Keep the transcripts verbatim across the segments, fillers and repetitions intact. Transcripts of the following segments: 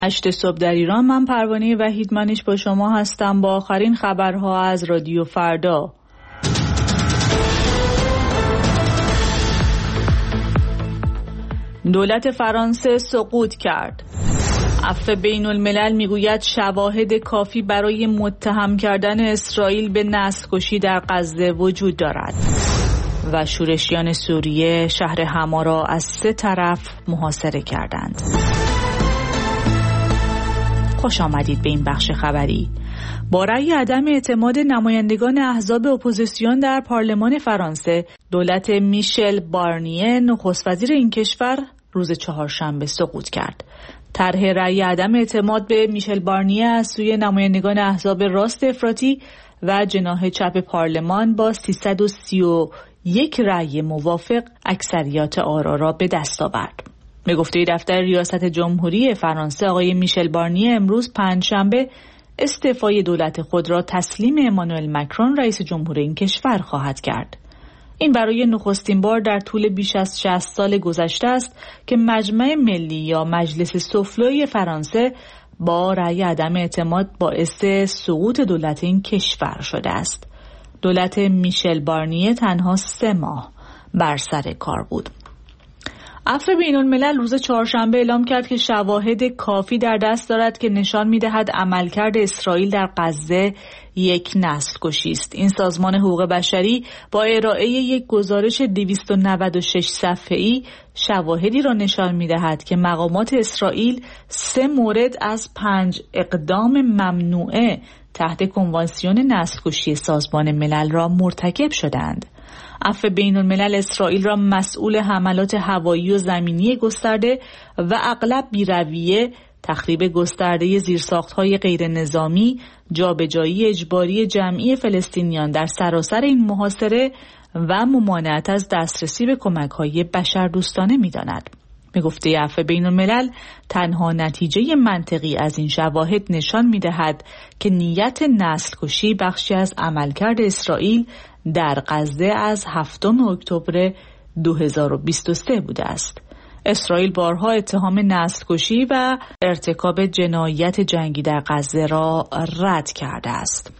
هشت صبح در ایران. من پروانه وحیدمنیش با شما هستم با آخرین خبرها از رادیو فردا. دولت فرانسه سقوط کرد. عفو بین الملل میگوید شواهد کافی برای متهم کردن اسرائیل به نسل‌کشی در غزه وجود دارد. و شورشیان سوریه شهر حما را از سه طرف محاصره کردند. خوش آمدید به این بخش خبری. با رأی عدم اعتماد نمایندگان احزاب اپوزیسیون در پارلمان فرانسه، دولت میشل بارنیه نخست وزیر این کشور روز چهارشنبه سقوط کرد. طرح رأی عدم اعتماد به میشل بارنیه از سوی نمایندگان احزاب راست افراطی و جناح چپ پارلمان با سیصد و سی و یک رأی موافق اکثریت آرا را به دست آورد. به گفته دفتر ریاست جمهوری فرانسه، آقای میشل بارنیه امروز پنجشنبه استعفای دولت خود را تسلیم امانوئل مکرون رئیس جمهور این کشور خواهد کرد. این برای نخستین بار در طول بیش از شصت سال گذشته است که مجمع ملی یا مجلس سوفلوی فرانسه با رأی عدم اعتماد باعث سقوط دولت این کشور شده است. دولت میشل بارنیه تنها سه ماه بر سر کار بود. عفو بین الملل روز چهارشنبه اعلام کرد که شواهد کافی در دست دارد که نشان می‌دهد عملکرد اسرائیل در غزه یک نسل کشی است. این سازمان حقوق بشری با ارائه یک گزارش دویست و نود و شش صفحه‌ای شواهدی را نشان می‌دهد که مقامات اسرائیل سه مورد از پنج اقدام ممنوعه تحت کنوانسیون نسل کشی سازمان ملل را مرتکب شدند. عفو بین الملل اسرائیل را مسئول حملات هوایی و زمینی گسترده و اغلب بی‌رویه، تخریب گسترده زیرساخت‌های غیر نظامی، جابجایی اجباری جمعی فلسطینیان در سراسر این محاصره و ممانعت از دسترسی به کمک‌های بشردوستانه می‌داند. به گفته عفو بین الملل، تنها نتیجه منطقی از این شواهد نشان می‌دهد که نیت نسل کشی بخشی از عملکرد اسرائیل در غزه از هفتم اکتبر دو هزار و بیست و سه بوده است. اسرائیل بارها اتهام نسل کشی و ارتکاب جنایت جنگی در غزه را رد کرده است.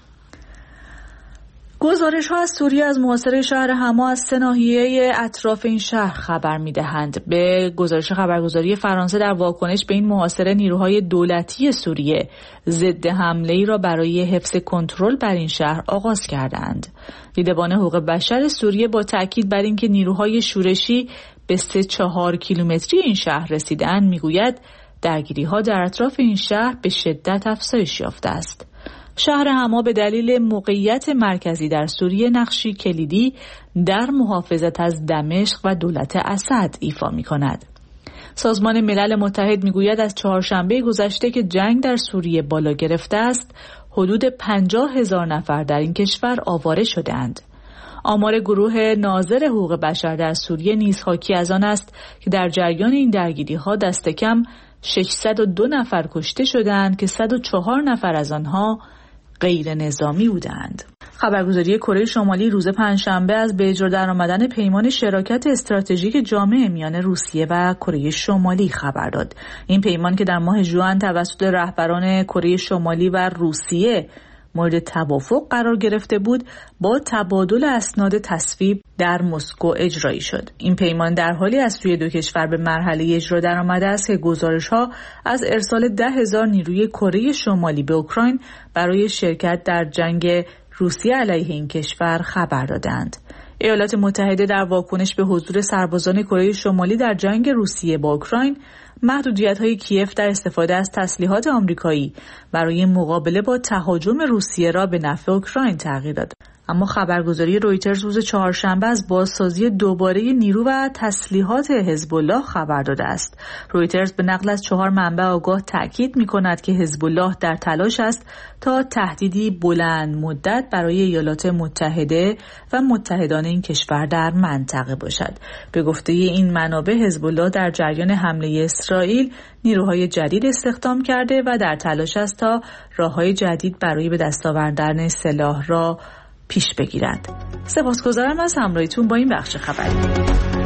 گزارش ها از سوریه از محاصره شهر حما از سه ناحیه اطراف این شهر خبر می دهند. به گزارش خبرگزاری فرانسه، در واکنش به این محاصره نیروهای دولتی سوریه ضد حمله ای را برای حفظ کنترل بر این شهر آغاز کردند. دیدبان حقوق بشر سوریه با تاکید بر اینکه نیروهای شورشی به سه چهار کیلومتری این شهر رسیدند میگوید درگیری ها در اطراف این شهر به شدت افزایش یافته است. شهر حما به دلیل موقعیت مرکزی در سوریه نقشی کلیدی در محافظت از دمشق و دولت اسد ایفا می کند. سازمان ملل متحد می گوید از چهارشنبه گذشته که جنگ در سوریه بالا گرفته است، حدود پنجاه هزار نفر در این کشور آواره شدند. آمار گروه ناظر حقوق بشر در سوریه نیز حاکی از آن است که در جریان این درگیری ها دست کم ششصد و دو نفر کشته شدند که صد و چهار نفر از آنها غیر نظامی بودند. خبرگزاری کره شمالی روز پنجشنبه از به اجرا درآمدن پیمان شراکت استراتژیک جامع میان روسیه و کره شمالی خبر داد. این پیمان که در ماه ژوئن توسط رهبران کره شمالی و روسیه مورد توافق قرار گرفته بود، با تبادل اسناد تصویب در مسکو اجرایی شد. این پیمان در حالی از سوی دو کشور به مرحله اجرا درآمده است که گزارش‌ها از ارسال ده هزار نیروی کره شمالی به اوکراین برای شرکت در جنگ روسیه علیه این کشور خبر دادند. ایالات متحده در واکنش به حضور سربازان کره شمالی در جنگ روسیه با اوکراین، محدودیت‌های کیف در استفاده از تسلیحات آمریکایی برای مقابله با تهاجم روسیه را به نفع اوکراین تغییر داد. اما خبرگزاری رویترز روز چهارشنبه از بازسازی دوباره نیرو و تسلیحات حزب الله خبر داده است. رویترز به نقل از چهار منبع آگاه تاکید می‌کند که حزب الله در تلاش است تا تهدیدی بلند مدت برای ایالات متحده و متحدان این کشور در منطقه باشد. به گفته این منابع، حزب الله در جریان حمله اسرائیل نیروهای جدید استخدام کرده و در تلاش است تا راه‌های جدید برای به دست آوردن سلاح را پیش بگیرد. سپاسگزارم از همراهیتون با این بخش خبری.